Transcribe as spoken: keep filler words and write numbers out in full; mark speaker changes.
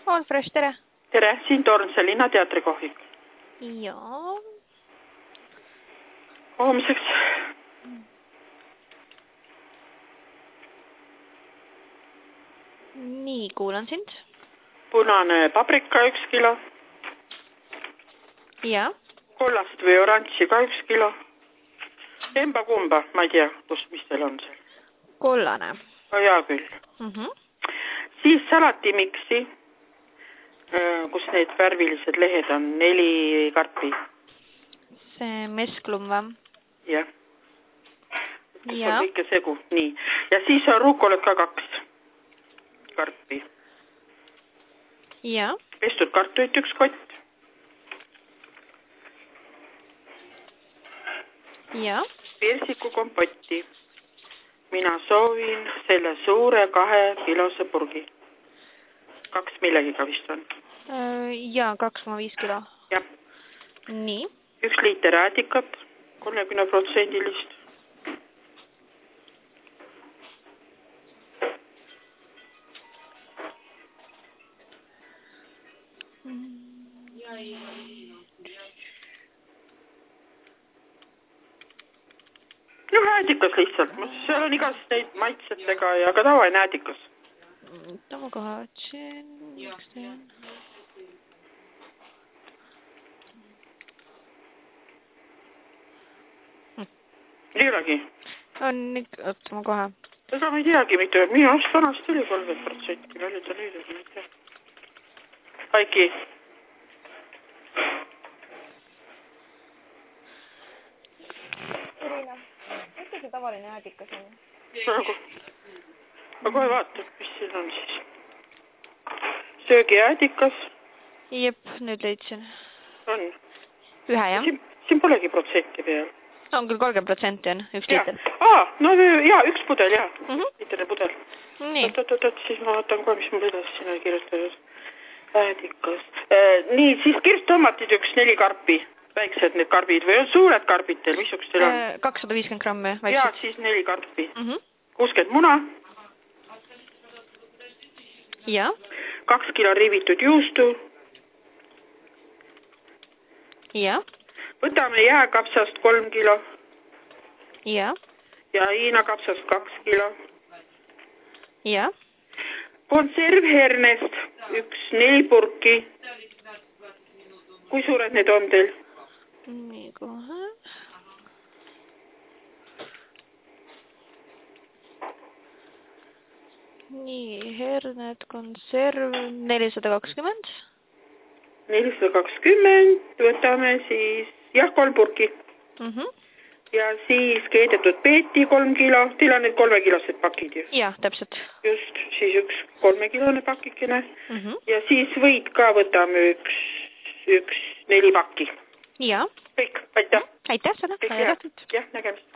Speaker 1: All Fresh, tere.
Speaker 2: Tere, siin Tornse linnateatrikohvik.
Speaker 1: Jaa.
Speaker 2: Homseks.
Speaker 1: Nii, kuulan sind.
Speaker 2: Punane paprika üks kilo.
Speaker 1: Jaa.
Speaker 2: Kollast või oranži ka üks kilo. Emba kumba, ma ei tea, kus, mis teil on seal.
Speaker 1: Kollane.
Speaker 2: Oh, jaa küll.
Speaker 1: Mm -hmm.
Speaker 2: Siis salatimiksi, kus need värvilised lehed on, neli karpi.
Speaker 1: See mesklum või?
Speaker 2: Jah.
Speaker 1: Ja.
Speaker 2: Kõike segu, nii. Ja siis on ruukolet ka kaks karpi.
Speaker 1: Ja.
Speaker 2: Pestud kartulit üks kott.
Speaker 1: Ja.
Speaker 2: Persiku kompotti. Mina soovin selle suure kahe kilose purgi. Kaks millegiga vist on.
Speaker 1: Jaa, kaks koma viis kilo.
Speaker 2: Jah.
Speaker 1: Nii.
Speaker 2: Üks liiter äädikat, kolmekümne protsendilist. No äädikas lihtsalt, seal on igast neid maitsetega ja ka tavaine äädikas.
Speaker 1: Tama koha, tšen, miks see on?
Speaker 2: Ei olegi?
Speaker 1: On ikka, oot, ma kohe.
Speaker 2: Ega ma ei teagi, mitte, minu arust vanasti oli kolmkümmend protsenti, oli ta nüüd, ma ei tea. Haiki.
Speaker 1: Irina, mis see tavaline äädikas on?
Speaker 2: Nagu. Ma kohe vaatan, mis siin on siis. Söögi äädikas.
Speaker 1: Jep, nüüd leidsin.
Speaker 2: On.
Speaker 1: Ühe, jah?
Speaker 2: Siin, siin polegi protsenti peal.
Speaker 1: On küll kolmkümmend protsenti on, üks
Speaker 2: ja.
Speaker 1: liiter.
Speaker 2: Aa, no jaa, üks pudel, jaa.
Speaker 1: Mm -hmm.
Speaker 2: Liiterne pudel.
Speaker 1: Nii.
Speaker 2: Oot, oot, oot, siis ma vaatan kohe, mis mul edasi siin oli kirjutatud. Äädikas. Äh, nii, siis kirstomatid üks neli karpi. Väiksed need karbid või on suured karbid teil, missugust teil on?
Speaker 1: kakssada viiskümmend grammi.
Speaker 2: Jaa, siis neli karpi.
Speaker 1: Mm -hmm.
Speaker 2: kuuskümmend muna.
Speaker 1: Ja.
Speaker 2: Kaks kilo riivitud juustu.
Speaker 1: Ja.
Speaker 2: Võtame jääkapsast kolm kilo.
Speaker 1: Ja.
Speaker 2: Ja hiinakapsast kaks kilo.
Speaker 1: Ja.
Speaker 2: Konservhernest üks neli purki. Kui suured need on teil?
Speaker 1: Nii kohe. Nii, herned, konserv, nelisada kakskümmend.
Speaker 2: nelisada kakskümmend, võtame siis, jah, kolm purki.
Speaker 1: Mm -hmm.
Speaker 2: Ja siis keedetud peeti kolm kilo, teil on need kolmekilosed pakid ju?
Speaker 1: Jah, täpselt.
Speaker 2: Just, siis üks kolmekilone pakikene.
Speaker 1: Mm -hmm.
Speaker 2: Ja siis võid ka võtame üks, üks neli pakki.
Speaker 1: Ja.
Speaker 2: Kõik, aitäh.
Speaker 1: Aitäh sulle.
Speaker 2: Jah, nägemist.